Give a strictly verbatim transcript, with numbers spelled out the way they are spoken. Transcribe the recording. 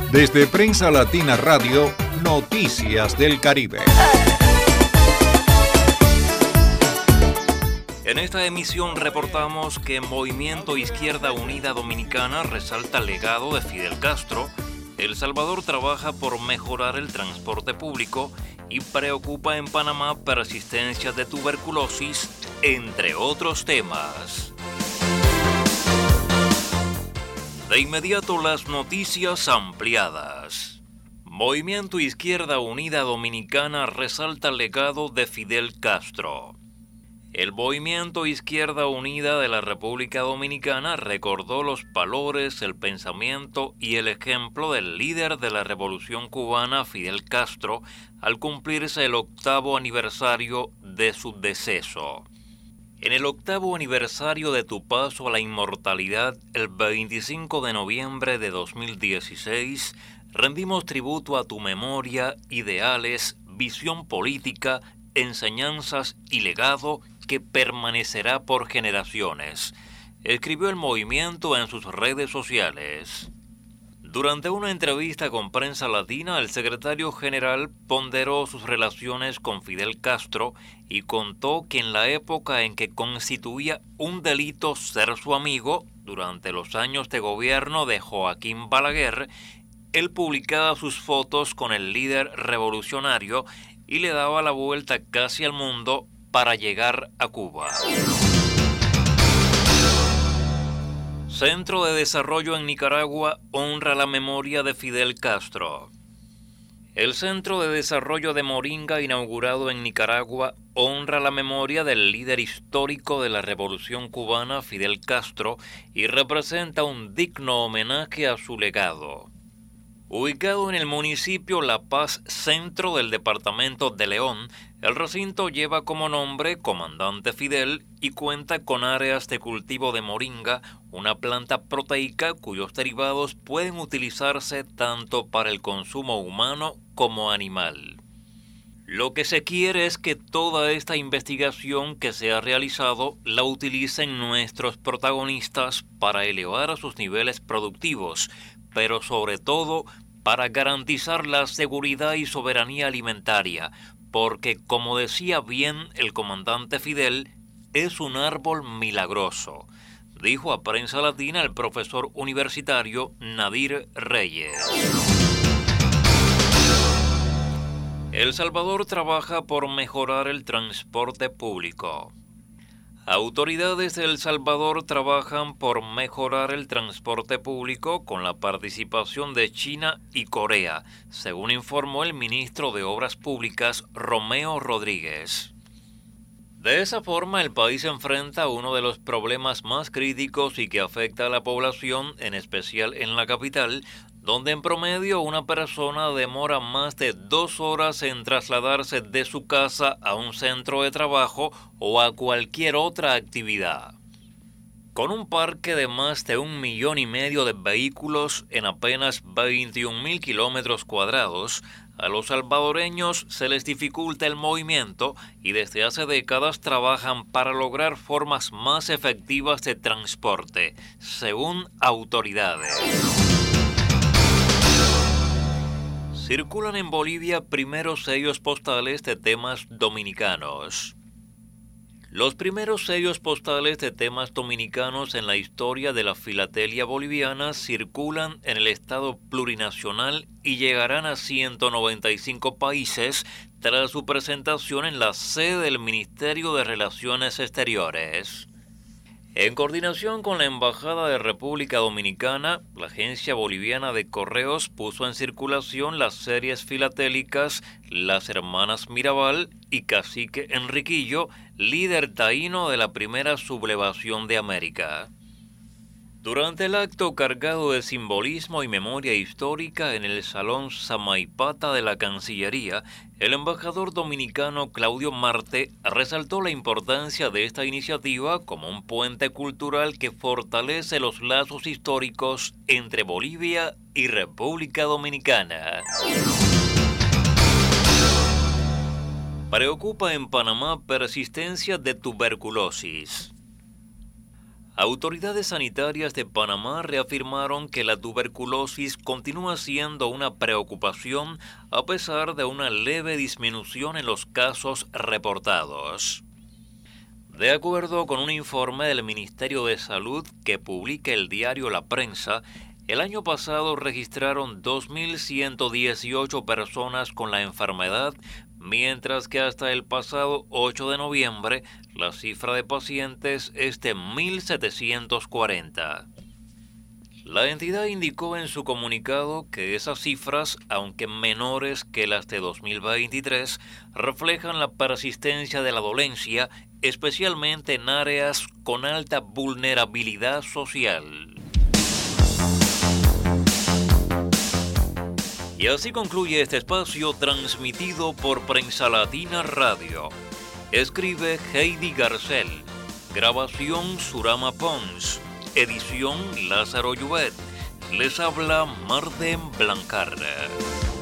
Desde Prensa Latina Radio, Noticias del Caribe. En esta emisión reportamos que Movimiento Izquierda Unida Dominicana resalta el legado de Fidel Castro, El Salvador trabaja por mejorar el transporte público y preocupa en Panamá persistencia de tuberculosis, entre otros temas. De inmediato las noticias ampliadas. Movimiento Izquierda Unida Dominicana resalta el legado de Fidel Castro. El Movimiento Izquierda Unida de la República Dominicana recordó los valores, el pensamiento y el ejemplo del líder de la Revolución Cubana, Fidel Castro, al cumplirse el octavo aniversario de su deceso. En el octavo aniversario de tu paso a la inmortalidad, el veinticinco de noviembre de dos mil dieciséis, rendimos tributo a tu memoria, ideales, visión política, enseñanzas y legado que permanecerá por generaciones, escribió el movimiento en sus redes sociales. Durante una entrevista con Prensa Latina, el secretario general ponderó sus relaciones con Fidel Castro y contó que en la época en que constituía un delito ser su amigo, durante los años de gobierno de Joaquín Balaguer, él publicaba sus fotos con el líder revolucionario y le daba la vuelta casi al mundo para llegar a Cuba. Centro de Desarrollo en Nicaragua honra la memoria de Fidel Castro. El Centro de Desarrollo de Moringa, inaugurado en Nicaragua, honra la memoria del líder histórico de la Revolución Cubana, Fidel Castro, y representa un digno homenaje a su legado. Ubicado en el municipio La Paz, centro del departamento de León, el recinto lleva como nombre Comandante Fidel y cuenta con áreas de cultivo de moringa, una planta proteica cuyos derivados pueden utilizarse tanto para el consumo humano como animal. Lo que se quiere es que toda esta investigación que se ha realizado la utilicen nuestros protagonistas para elevar a sus niveles productivos, pero sobre todo para garantizar la seguridad y soberanía alimentaria, porque, como decía bien el comandante Fidel, es un árbol milagroso, dijo a Prensa Latina el profesor universitario Nadir Reyes. El Salvador trabaja por mejorar el transporte público. Autoridades de El Salvador trabajan por mejorar el transporte público con la participación de China y Corea, según informó el ministro de Obras Públicas, Romeo Rodríguez. De esa forma, el país enfrenta uno de los problemas más críticos y que afecta a la población, en especial en la capital, donde en promedio una persona demora más de dos horas en trasladarse de su casa a un centro de trabajo o a cualquier otra actividad. Con un parque de más de un millón y medio de vehículos en apenas veintiún mil kilómetros cuadrados, a los salvadoreños se les dificulta el movimiento y desde hace décadas trabajan para lograr formas más efectivas de transporte, según autoridades. Circulan en Bolivia primeros sellos postales de temas dominicanos. Los primeros sellos postales de temas dominicanos en la historia de la filatelia boliviana circulan en el estado plurinacional y llegarán a ciento noventa y cinco países tras su presentación en la sede del Ministerio de Relaciones Exteriores. En coordinación con la Embajada de República Dominicana, la Agencia Boliviana de Correos puso en circulación las series filatélicas Las Hermanas Mirabal y Cacique Enriquillo, líder taíno de la primera sublevación de América. Durante el acto cargado de simbolismo y memoria histórica en el Salón Samaipata de la Cancillería, el embajador dominicano Claudio Marte resaltó la importancia de esta iniciativa como un puente cultural que fortalece los lazos históricos entre Bolivia y República Dominicana. Preocupa en Panamá persistencia de tuberculosis. Autoridades sanitarias de Panamá reafirmaron que la tuberculosis continúa siendo una preocupación a pesar de una leve disminución en los casos reportados. De acuerdo con un informe del Ministerio de Salud que publica el diario La Prensa, el año pasado registraron dos mil ciento dieciocho personas con la enfermedad, mientras que hasta el pasado ocho de noviembre la cifra de pacientes es de mil setecientos cuarenta. La entidad indicó en su comunicado que esas cifras, aunque menores que las de dos mil veintitrés, reflejan la persistencia de la dolencia, especialmente en áreas con alta vulnerabilidad social. Y así concluye este espacio transmitido por Prensa Latina Radio. Escribe Heidi Garcel. Grabación Surama Pons. Edición Lázaro Lluvet. Les habla Marden Blancar.